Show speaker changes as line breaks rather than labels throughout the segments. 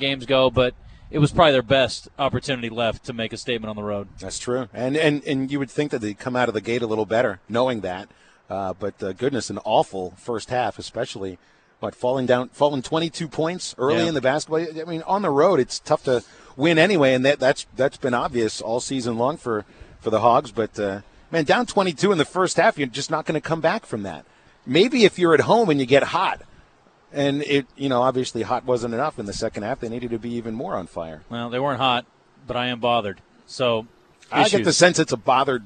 games go, but it was probably their best opportunity left to make a statement on the road.
That's true. And you would think that they'd come out of the gate a little better knowing that. But goodness, an awful first half, especially falling 22 points early in the basketball. I mean, on the road, it's tough to win anyway, and that's been obvious all season long for the Hogs. But, man, down 22 in the first half, you're just not going to come back from that. Maybe if you're at home and you get hot. And, obviously hot wasn't enough in the second half. They needed to be even more on fire.
Well, they weren't hot, but I am bothered. So,
I get the sense it's a bothered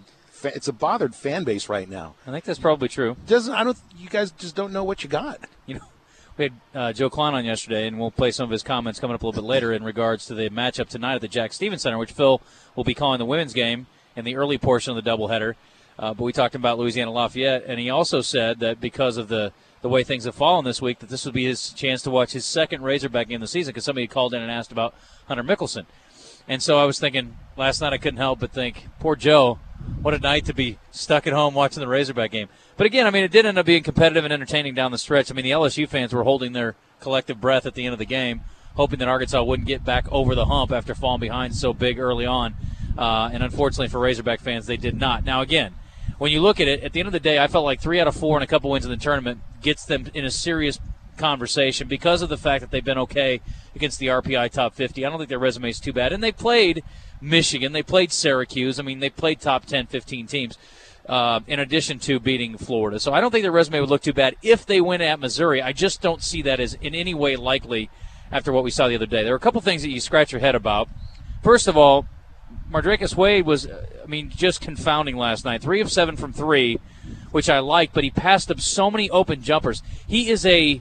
fan base right now.
I think that's probably true.
You guys just don't know what you got.
We had Joe Klein on yesterday, and we'll play some of his comments coming up a little bit later in regards to the matchup tonight at the Jack Stevens Center, which Phil will be calling the women's game in the early portion of the doubleheader. But we talked about Louisiana Lafayette, and he also said that because of the way things have fallen this week, that this would be his chance to watch his second Razorback game of the season, because somebody called in and asked about Hunter Mickelson. And so I was thinking, last night I couldn't help but think, poor Joe, what a night to be stuck at home watching the Razorback game. But again, I mean, it did end up being competitive and entertaining down the stretch. I mean, the LSU fans were holding their collective breath at the end of the game, hoping that Arkansas wouldn't get back over the hump after falling behind so big early on. And unfortunately for Razorback fans, they did not. Now, again, when you look at it, at the end of the day, I felt like 3 out of 4 and a couple wins in the tournament gets them in a serious conversation because of the fact that they've been okay against the RPI top 50. I don't think their resume is too bad. And they played Michigan. They played Syracuse. I mean, they played top 10, 15 teams in addition to beating Florida. So I don't think their resume would look too bad if they win at Missouri. I just don't see that as in any way likely after what we saw the other day. There are a couple things that you scratch your head about. First of all, Mardrakus Wade was, just confounding last night. 3 of 7 from 3, which I like, but he passed up so many open jumpers. He's a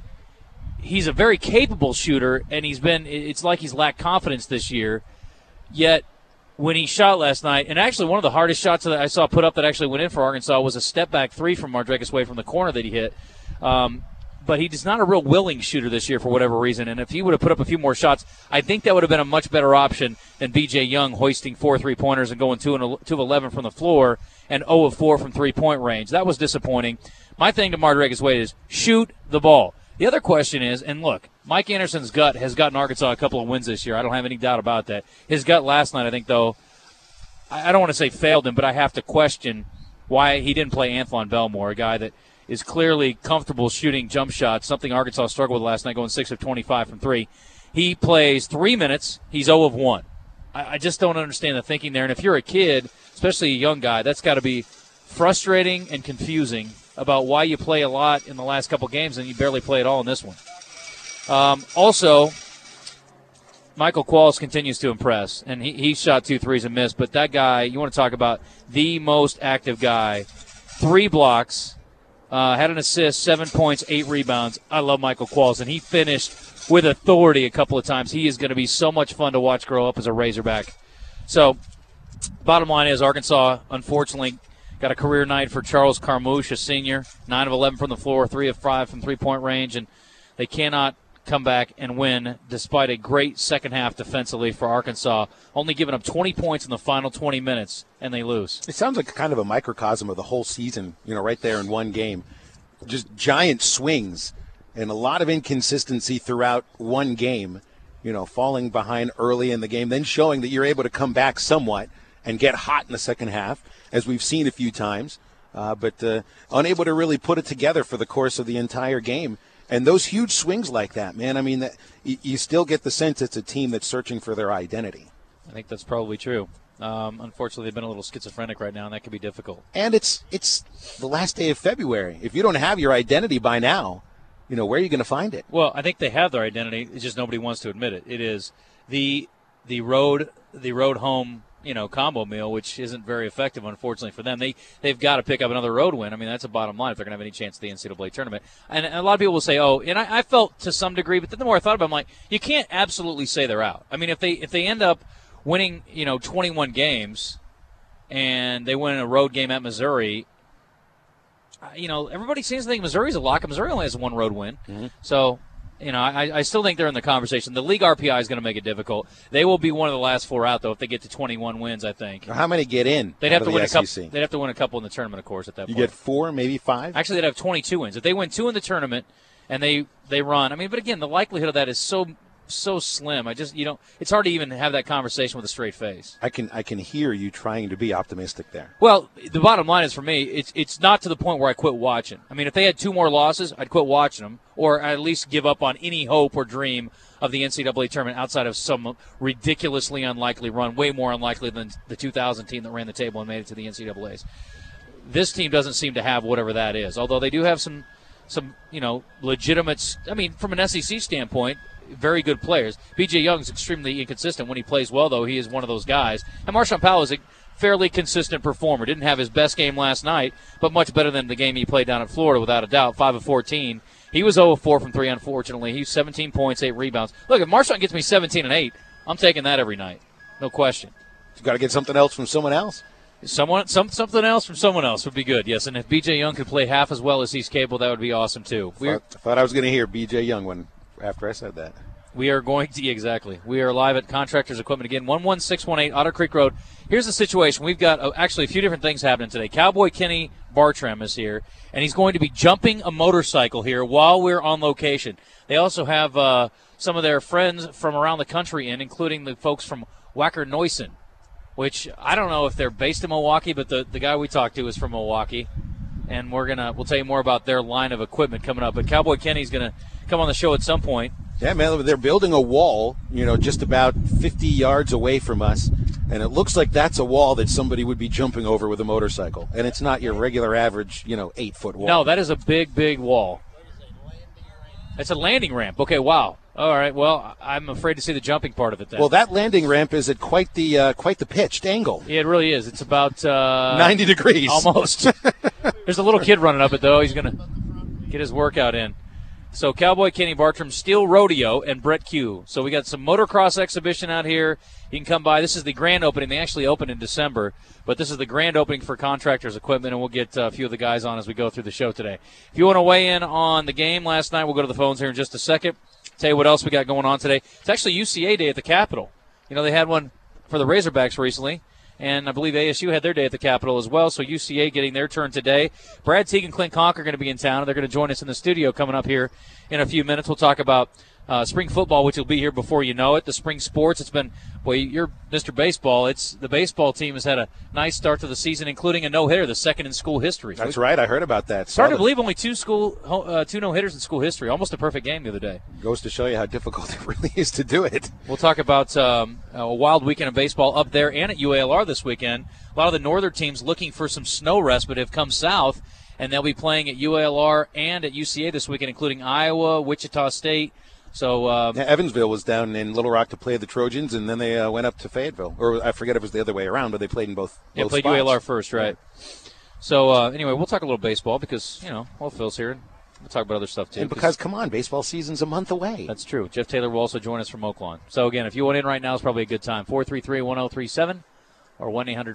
very capable shooter, and it's like he's lacked confidence this year. Yet, when he shot last night, and actually one of the hardest shots that I saw put up that actually went in for Arkansas was a step-back 3 from Mardrakus Wade from the corner that he hit. But he's not a real willing shooter this year for whatever reason. And if he would have put up a few more shots, I think that would have been a much better option than B.J. Young hoisting 4 3-pointers and going 2 of 11 from the floor and 0 of 4 from three-point range. That was disappointing. My thing to Mardrakus Wade is shoot the ball. The other question is, and look, Mike Anderson's gut has gotten Arkansas a couple of wins this year. I don't have any doubt about that. His gut last night, I think, though, I don't want to say failed him, but I have to question why he didn't play Antoine Belmore, a guy that is clearly comfortable shooting jump shots, something Arkansas struggled with last night, going 6 of 25 from 3. He plays 3 minutes. He's 0 of 1. I just don't understand the thinking there. And if you're a kid, especially a young guy, that's got to be frustrating and confusing about why you play a lot in the last couple games and you barely play at all in this one. Also, Michael Qualls continues to impress, and he shot 2 threes and missed. But that guy, you want to talk about the most active guy, 3 blocks, had an assist, 7 points, 8 rebounds. I love Michael Qualls, and he finished with authority a couple of times. He is going to be so much fun to watch grow up as a Razorback. So, bottom line is Arkansas, unfortunately, got a career night for Charles Carmouche, a senior, 9 of 11 from the floor, 3 of 5 from three-point range, and they cannot come back and win despite a great second half defensively for Arkansas, only giving up 20 points in the final 20 minutes, and they lose.
It sounds like kind of a microcosm of the whole season, right there in one game. Just giant swings and a lot of inconsistency throughout one game, falling behind early in the game, then showing that you're able to come back somewhat and get hot in the second half, as we've seen a few times, but unable to really put it together for the course of the entire game. And those huge swings like that, man, you still get the sense it's a team that's searching for their identity.
I think that's probably true. Unfortunately, they've been a little schizophrenic right now, and that can be difficult.
And it's the last day of February. If you don't have your identity by now, where are you going to find it?
Well, I think they have their identity. It's just nobody wants to admit it. It is the road home combo meal, which isn't very effective, unfortunately, for them. They've got to pick up another road win. That's a bottom line if they're going to have any chance at the NCAA tournament. And a lot of people will say, and I felt to some degree, but then the more I thought about it, I'm like, you can't absolutely say they're out. If they end up winning, 21 games and they win a road game at Missouri, everybody seems to think Missouri's a lock, and Missouri only has one road win. Mm-hmm. So, I still think they're in the conversation. The league RPI is going to make it difficult. They will be one of the last 4 out, though, if they get to 21 wins, I think.
How many get in?
They'd have to win a couple. They'd have to win a couple in the tournament, of course, at that point.
You get 4, maybe 5?
Actually, they'd have 22 wins. If they win 2 in the tournament and they run, but again, the likelihood of that is so so slim. It's hard to even have that conversation with a straight face.
I can hear you trying to be optimistic there.
Well, the bottom line is for me, it's not to the point where I quit watching. I mean, if they had 2 more losses, I'd quit watching them, or I'd at least give up on any hope or dream of the NCAA tournament outside of some ridiculously unlikely run, way more unlikely than the 2000 team that ran the table and made it to the NCAAs. This team doesn't seem to have whatever that is, although they do have some legitimate, I mean, from an SEC standpoint, very good players. B.J. Young's extremely inconsistent. When he plays well, though, he is one of those guys. And Marshawn Powell is a fairly consistent performer. Didn't have his best game last night, but much better than the game he played down in Florida, without a doubt. 5 of 14. He was 0 of 4 from 3, unfortunately. He's 17 points, 8 rebounds. Look, if Marshawn gets me 17 and 8, I'm taking that every night. No question.
You've got to get something else from someone else?
Something else from someone else would be good, yes. And if B.J. Young could play half as well as he's capable, that would be awesome, too.
I thought I was going to hear B.J. Young after I said that.
We are going to, exactly. We are live at Contractors Equipment again, 11618 Otter Creek Road. Here's the situation. We've got actually a few different things happening today. Cowboy Kenny Bartram is here, and he's going to be jumping a motorcycle here while we're on location. They also have some of their friends from around the country in, including the folks from Wacker Neuson, which I don't know if they're based in Milwaukee, but the guy we talked to is from Milwaukee. And we'll tell you more about their line of equipment coming up. But Cowboy Kenny's going to come on the show at some point.
Yeah, man, they're building a wall, just about 50 yards away from us, and it looks like that's a wall that somebody would be jumping over with a motorcycle. And it's not your regular average, 8-foot wall.
No, that is a big, big wall. It's a landing ramp. Okay, wow. All right, well, I'm afraid to see the jumping part of it then.
Well, that landing ramp is at quite the pitched angle.
Yeah, it really is. It's about
90 degrees.
Almost. There's a little kid running up it, though. He's going to get his workout in. So Cowboy Kenny Bartram, Steel Rodeo, and Brett Q. So we got some motocross exhibition out here. You can come by. This is the grand opening. They actually opened in December, but this is the grand opening for Contractors Equipment, and we'll get a few of the guys on as we go through the show today. If you want to weigh in on the game last night, we'll go to the phones here in just a second. Tell you what else we got going on today. It's actually UCA Day at the Capitol. They had one for the Razorbacks recently. And I believe ASU had their day at the Capitol as well, so UCA getting their turn today. Brad Teague and Clint Conk are going to be in town, and they're going to join us in the studio coming up here in a few minutes. We'll talk about spring football, which will be here before you know it. The spring sports, it's been, well, you're Mr. Baseball. The baseball team has had a nice start to the season, including a no-hitter, the second in school history.
That's right. I heard about that.
It's hard to believe only two no-hitters in school history. Almost a perfect game the other day.
Goes to show you how difficult it really is to do it.
We'll talk about a wild weekend of baseball up there and at UALR this weekend. A lot of the northern teams looking for some snow respite have come south, and they'll be playing at UALR and at UCA this weekend, including Iowa, Wichita State. So
Evansville was down in Little Rock to play the Trojans, and then they went up to Fayetteville. Or I forget if it was the other way around, but they played in both
played
spots.
UALR first, right. So, anyway, we'll talk a little baseball because, Phil's here. We'll talk about other stuff, too.
And because, come on, baseball season's a month away.
That's true. Jeff Taylor will also join us from Oaklawn. So, again, if you want in right now, it's probably a good time. 433-1037 or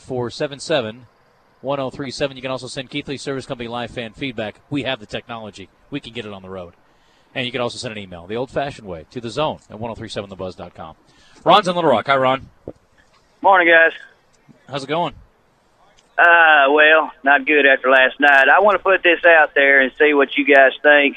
1-800-477-1037. You can also send Keithley Service Company live fan feedback. We have the technology. We can get it on the road. And you can also send an email, the old-fashioned way, to the zone at 1037thebuzz.com. Ron's in Little Rock. Hi, Ron.
Morning, guys.
How's it going?
Well, not good after last night. I want to put this out there and see what you guys think.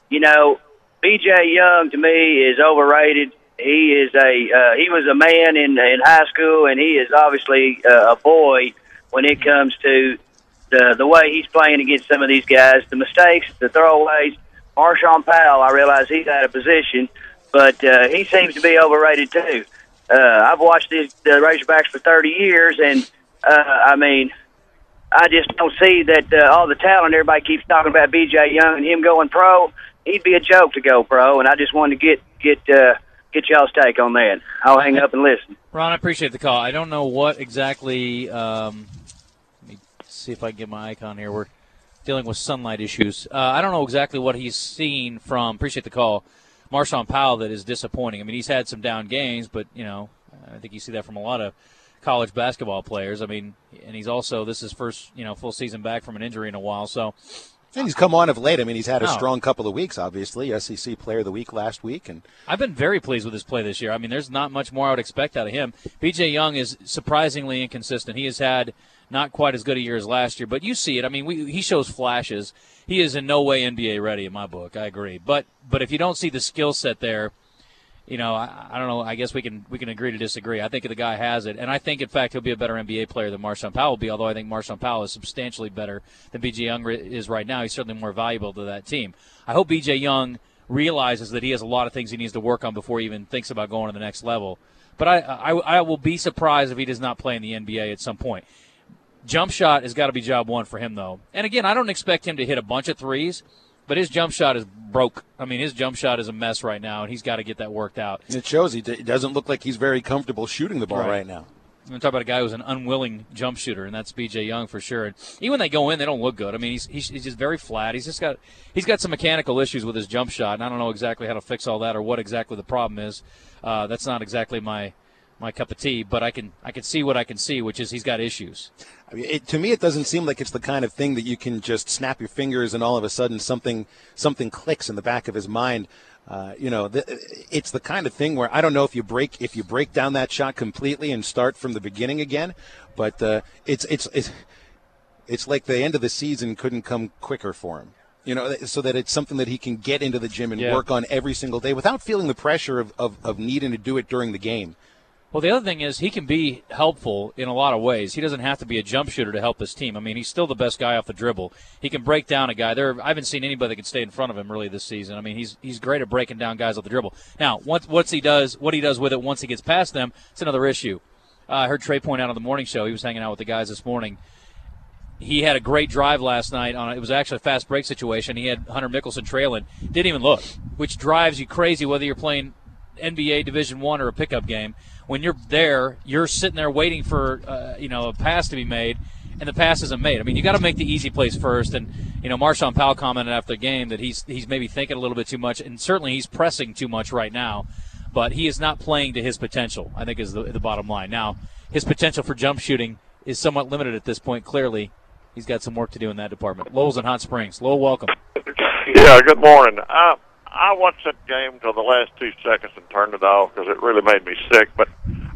B.J. Young, to me, is overrated. He was a man in high school, and he is obviously a boy when it comes to the way he's playing against some of these guys, the mistakes, the throwaways. Marshawn Powell, I realize he's out of position, but he seems to be overrated too. I've watched the Razorbacks for 30 years, and I just don't see that all the talent. Everybody keeps talking about B.J. Young and him going pro. He'd be a joke to go pro, and I just wanted to get y'all's take on that. I'll hang up and listen.
Ron, I appreciate the call. I don't know what exactly. Let me see if I can get my icon here. We're dealing with sunlight issues. I don't know exactly what he's seen from, appreciate the call, Marshawn Powell that is disappointing. I mean, he's had some down games, but, I think you see that from a lot of college basketball players. I mean, and he's also, this is first, full season back from an injury in a while. So,
and he's come on of late. I mean, he's had a strong couple of weeks, obviously. SEC Player of the Week last week. And
I've been very pleased with his play this year. I mean, there's not much more I would expect out of him. B.J. Young is surprisingly inconsistent. He has had not quite as good a year as last year, but you see it. I mean, he shows flashes. He is in no way NBA ready in my book. I agree. But if you don't see the skill set there, I don't know. I guess we can agree to disagree. I think the guy has it, and I think, in fact, he'll be a better NBA player than Marshawn Powell will be, although I think Marshawn Powell is substantially better than B.J. Young is right now. He's certainly more valuable to that team. I hope B.J. Young realizes that he has a lot of things he needs to work on before he even thinks about going to the next level. But I will be surprised if he does not play in the NBA at some point. Jump shot has got to be job one for him, though. And, again, I don't expect him to hit a bunch of threes, but his jump shot is broke. I mean, his jump shot is a mess right now, and he's got to get that worked out.
It shows he doesn't look like he's very comfortable shooting the ball right now.
I'm going to talk about a guy who's an unwilling jump shooter, and that's B.J. Young for sure. And even when they go in, they don't look good. I mean, he's just very flat. He's got some mechanical issues with his jump shot, and I don't know exactly how to fix all that or what exactly the problem is. That's not exactly my cup of tea, but I can see what I can see, which is he's got issues.
I mean, to me, it doesn't seem like it's the kind of thing that you can just snap your fingers and all of a sudden something clicks in the back of his mind. It's the kind of thing where I don't know if you break down that shot completely and start from the beginning again, but it's like the end of the season couldn't come quicker for him. So that it's something that he can get into the gym and work on every single day without feeling the pressure of needing to do it during the game.
Well, the other thing is he can be helpful in a lot of ways. He doesn't have to be a jump shooter to help his team. I mean, he's still the best guy off the dribble. He can break down a guy. I haven't seen anybody that can stay in front of him really this season. I mean, he's great at breaking down guys off the dribble. Now, what he does with it once he gets past them, it's another issue. I heard Trey point out on the morning show. He was hanging out with the guys this morning. He had a great drive last night. It was actually a fast break situation. He had Hunter Mickelson trailing. Didn't even look, which drives you crazy whether you're playing NBA Division I or a pickup game. When you're there, you're sitting there waiting for a pass to be made, and the pass isn't made. I mean, you got to make the easy plays first. And Marshawn Powell commented after the game that he's maybe thinking a little bit too much, and certainly he's pressing too much right now. But he is not playing to his potential, I think, is the bottom line. Now, his potential for jump shooting is somewhat limited at this point. Clearly, he's got some work to do in that department. Lowell's in Hot Springs. Lowell, welcome.
Yeah, good morning. I watched that game till the last 2 seconds and turned it off because it really made me sick. But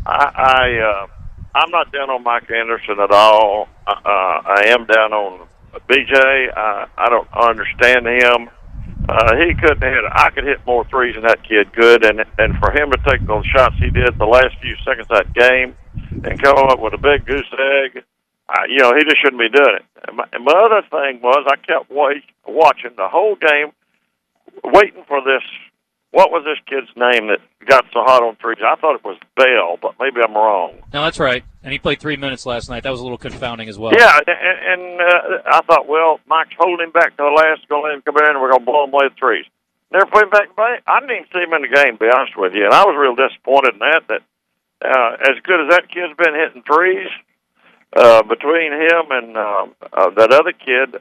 I'm not down on Mike Anderson at all. I am down on BJ. I don't understand him. He couldn't hit. I could hit more threes than that kid could, and for him to take those shots he did the last few seconds of that game and come up with a big goose egg, he just shouldn't be doing it. And my other thing was I kept watching the whole game, waiting for this. What was this kid's name that got so hot on threes? I thought it was Bell, but maybe I'm wrong.
No, that's right. And he played 3 minutes last night. That was a little confounding as well.
Yeah, and I thought, well, Mike's holding him back to the last, going to let him come in, and we're going to blow him away with threes. Never put him back. I didn't even see him in the game, to be honest with you, and I was real disappointed in that as good as that kid's been hitting threes, between him and that other kid,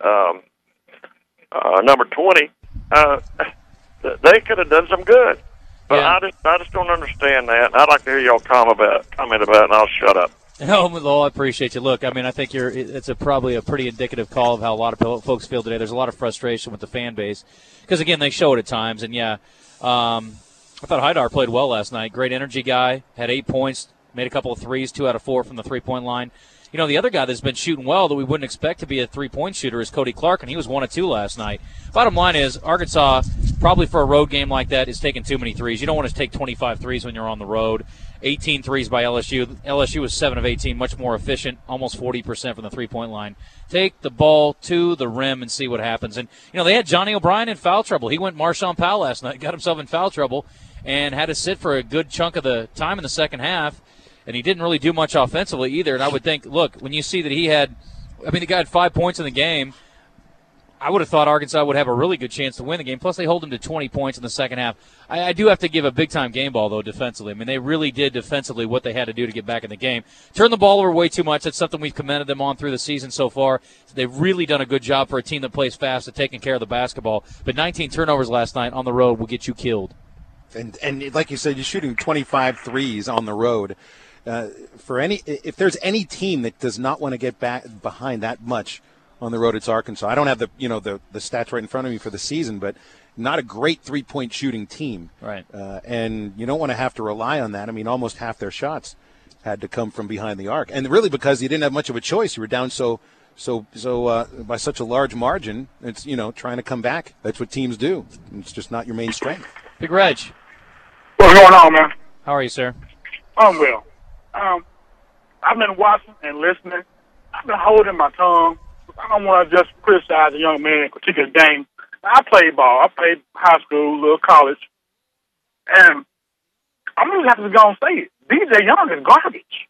number 20, they could have done some good. But yeah. I just don't understand that. I'd like to hear y'all comment about it, and I'll shut up.
No, Lowell, I appreciate you. Look, I mean, I think it's probably a pretty indicative call of how a lot of folks feel today. There's a lot of frustration with the fan base because, again, they show it at times. And, I thought Haidar played well last night. Great energy guy, had 8 points, made a couple of threes, 2 out of 4 from the three-point line. The other guy that's been shooting well that we wouldn't expect to be a three-point shooter is Cody Clark, and he was 1 of 2 last night. Bottom line is Arkansas, probably for a road game like that, is taking too many threes. You don't want to take 25 threes when you're on the road. 18 threes by LSU. LSU was 7 of 18, much more efficient, almost 40% from the three-point line. Take the ball to the rim and see what happens. And, they had Johnny O'Brien in foul trouble. He went Marshawn Powell last night, got himself in foul trouble, and had to sit for a good chunk of the time in the second half. And he didn't really do much offensively either. And I would think, look, when you see that the guy had 5 points in the game, I would have thought Arkansas would have a really good chance to win the game. Plus, they hold him to 20 points in the second half. I do have to give a big-time game ball, though, defensively. I mean, they really did defensively what they had to do to get back in the game. Turn the ball over way too much. That's something we've commended them on through the season so far. They've really done a good job for a team that plays fast at taking care of the basketball. But 19 turnovers last night on the road will get you killed.
And like you said, you're shooting 25 threes on the road. If there's any team that does not want to get back behind that much on the road, it's Arkansas. I don't have the stats right in front of me for the season, but not a great 3-point shooting team.
Right.
And you don't want to have to rely on that. I mean, almost half their shots had to come from behind the arc, and really because you didn't have much of a choice. You were down so by such a large margin. It's trying to come back. That's what teams do. It's just not your main strength.
Big Reg.
What's going on, man?
How are you, sir?
I'm well. I've been watching and listening. I've been holding my tongue. I don't want to just criticize a young man, critique his game. I played ball. I played high school, little college. And I'm going to have to go and say it. DJ Young is garbage.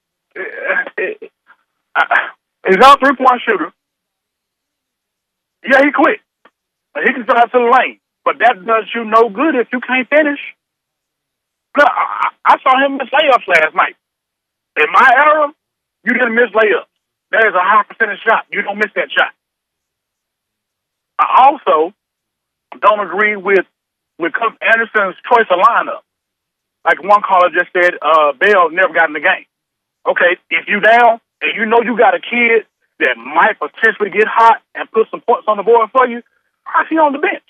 He's not a three-point shooter. Yeah, he quit. He can drive to the lane. But that does you no good if you can't finish. Look, I saw him miss layups last night. In my era, you didn't miss layups. That is a high percentage shot. You don't miss that shot. I also don't agree with Coach Anderson's choice of lineup. Like one caller just said, Bell never got in the game. Okay, if you down and you know you got a kid that might potentially get hot and put some points on the board for you, why is he on the bench?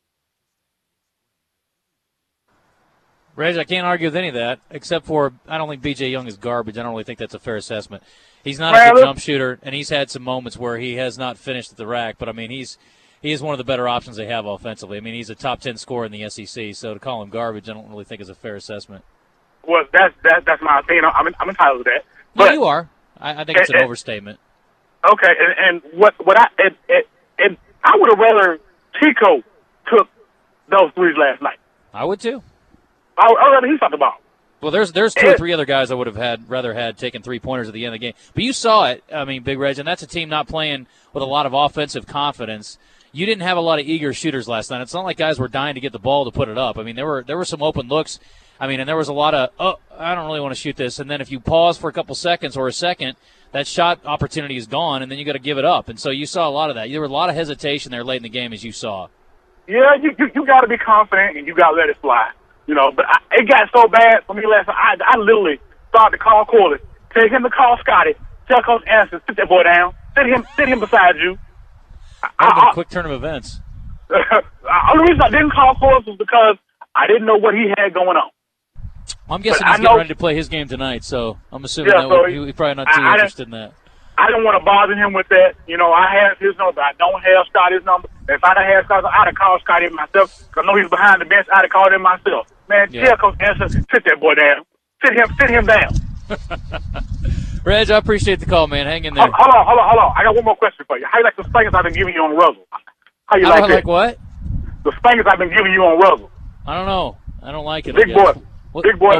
Reg, I can't argue with any of that, except for I don't think B.J. Young is garbage. I don't really think that's a fair assessment. He's not a good jump shooter, and he's had some moments where he has not finished at the rack, but, I mean, he is one of the better options they have offensively. I mean, he's a top 10 scorer in the SEC, so to call him garbage I don't really think is a fair assessment.
Well, that's my opinion. I'm entitled to that.
But yeah, you are. I think it's an overstatement.
Okay, and what I would have rather Chico took those threes last night.
I would too.
I would rather he shot the ball.
Well, there's two or three other guys I would have rather had taken 3-pointers at the end of the game. But you saw it. I mean, Big Reg, and that's a team not playing with a lot of offensive confidence. You didn't have a lot of eager shooters last night. It's not like guys were dying to get the ball to put it up. I mean, there were some open looks. I mean, and there was a lot of, I don't really want to shoot this. And then if you pause for a couple seconds or a second, that shot opportunity is gone, and then you got to give it up. And so you saw a lot of that. There was a lot of hesitation there late in the game, as you saw.
Yeah, you got to be confident, and you got to let it fly. You know, but it got so bad for me last night. I literally started to call Corley, tell him to call Scotty, tell Coach Anderson, sit that boy down, sit him beside you.
That would have been a quick turn of events.
The only reason I didn't call Corley was because I didn't know what he had going on.
I'm guessing he's getting ready to play his game tonight, so I'm assuming he's probably not too interested in that.
I didn't want to bother him with that. You know, I have his number. I don't have Scotty's number. If I didn't have Scotty, I'd have called Scotty myself. Because I know he's behind the bench. I'd have called him myself. Man, tell Coach Anderson, sit that boy down. Sit him down.
Reg, I appreciate the call, man. Hang in there.
Hold on. I got one more question for you. How you like the spankings I've been giving you on Russell? How you like that?
Like what?
The spankings I've been giving you on Russell.
I don't know. I don't like it.
Big boy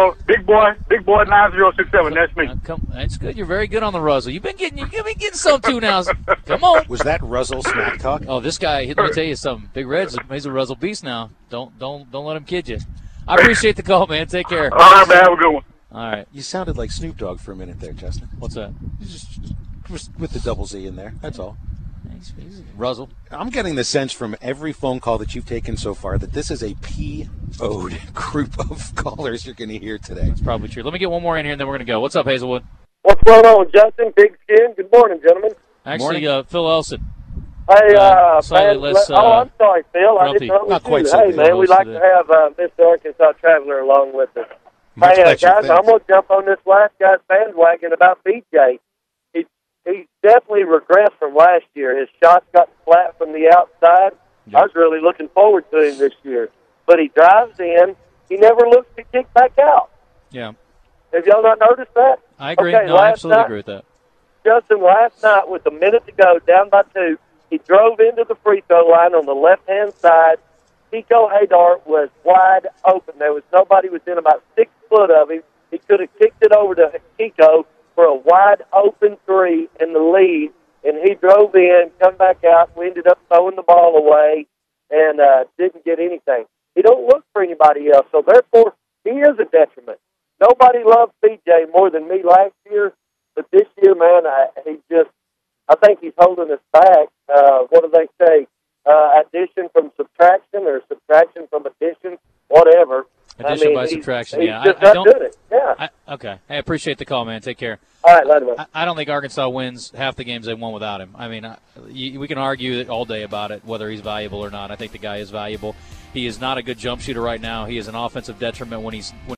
9067. That's me.
That's good. You're very good on the Russell. You've been getting some too now. Come on.
Was that Russell smack talk?
Oh, this guy. Let me tell you something. Big Red's he's a Russell beast now. Don't let him kid you. I appreciate the call, man. Take care.
All right, man. Have a good one.
All right.
You sounded like Snoop Dogg for a minute there, Justin.
What's that?
Just with the double Z in there. That's all.
He's Russell.
I'm getting the sense from every phone call that you've taken so far that this is a PO'd group of callers you're going to hear today.
That's probably true. Let me get one more in here, and then we're going to go. What's up, Hazelwood?
What's going on, Justin? Big Skin. Good morning, gentlemen.
Actually, Phil Elson.
Hey, I'm sorry, Phil. I didn't know
not quite
you.
so
Hey, man, we'd like to have Mr. Arkansas Traveler along with us. Hey, guys, I'm going to jump on this last guy's bandwagon about BJ. He definitely regressed from last year. His shots got flat from the outside. Yep. I was really looking forward to him this year. But he drives in. He never looks to kick back out.
Yeah.
Have y'all not noticed that?
I agree.
Okay,
no, I absolutely agree with that.
Justin, last night with a minute to go, down by 2, he drove into the free throw line on the left-hand side. Kiko Hadar was wide open. There was nobody within about 6 foot of him. He could have kicked it over to Kiko for a wide-open three in the lead, and he drove in, come back out. We ended up throwing the ball away and didn't get anything. He don't look for anybody else, so therefore he is a detriment. Nobody loved BJ more than me last year, but this year, man, I think he's holding us back. What do they say? Addition from subtraction or subtraction from addition, whatever.
Addition by subtraction,
he's
yeah.
Just not doing it. Yeah.
Okay. Hey, I appreciate the call, man. Take care.
All right, later, man.
I don't think Arkansas wins half the games they won without him. I mean, we can argue all day about it, whether he's valuable or not. I think the guy is valuable. He is not a good jump shooter right now. He is an offensive detriment when